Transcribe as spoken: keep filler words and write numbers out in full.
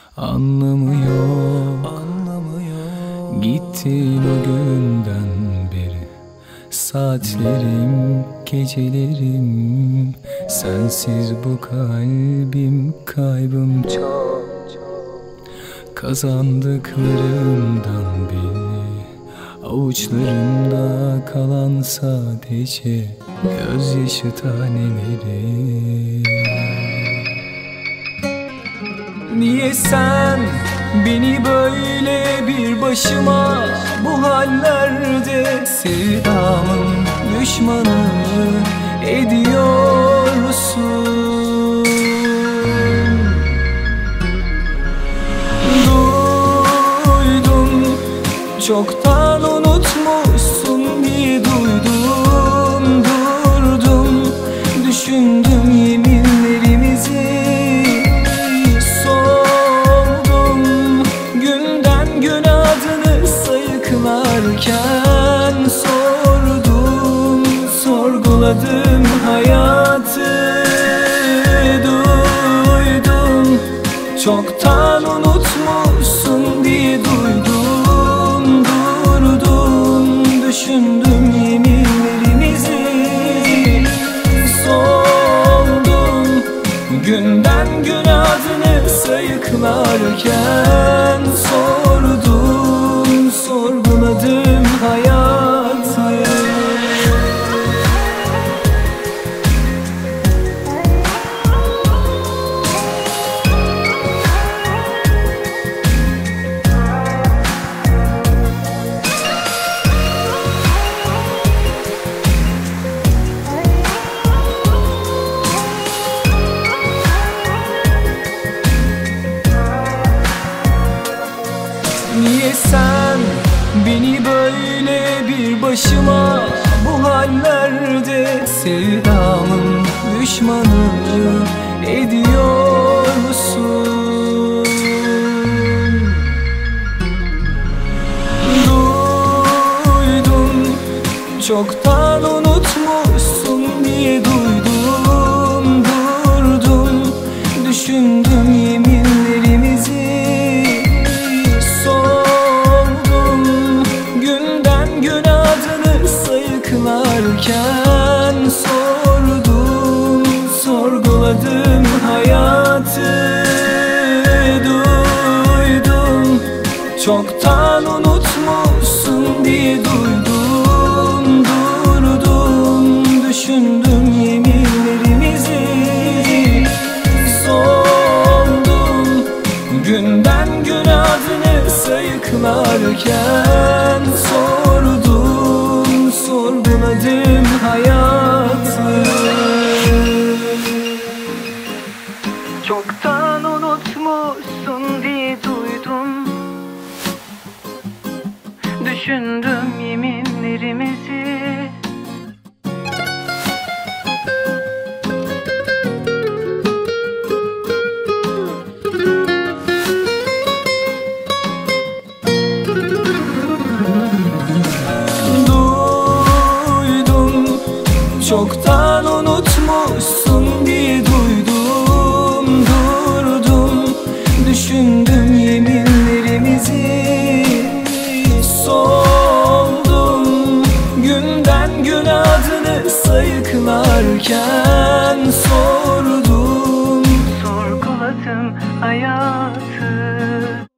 Anlamıyor, anlamıyor. Gittin o günden beri. Saatlerim, gecelerim, sensiz bu kalbim kaybım çok. Kazandıklarımdan biri, avuçlarımda kalan sadece gözyaşı taneleri. Niye sen beni böyle bir başıma bu hallerde sevdamın düşmanı ediyorsun? Duydum, çoktan unutmuşsun diye duydum. Durdum, düşündüm yeminlerimizi. Sayıklarken sordum, sorguladım hayatı. Duydum, çoktan unutmuşsun diye duydum. Durdum, düşündüm yeminlerimizi. Sordum, günden gün adını sayıklarken sordum, sorguladım hayatı. Niye sen beni böyle bir başıma bu hallerde sevdamın düşmanı ediyorsun? Duydum, çoktan unutmuşsun diye duydum. Durdum, düşündüm yeminlerimizi. Sayıklarken sordum, sorguladım hayatı. Duydum, çoktan unutmuşsun diye duydum. Durdum, düşündüm yeminlerimizi. Sordum, günden gün adını sayıklarken sordum, sorguladım hayatı. Çoktan unutmuşsun diye duydum. Düşündüm yeminlerimizi. Çoktan unutmuşsun diye duydum. Durdum, düşündüm yeminlerimizi. Soldum, günden gün adını sayıklarken sordum, sorguladım hayatı.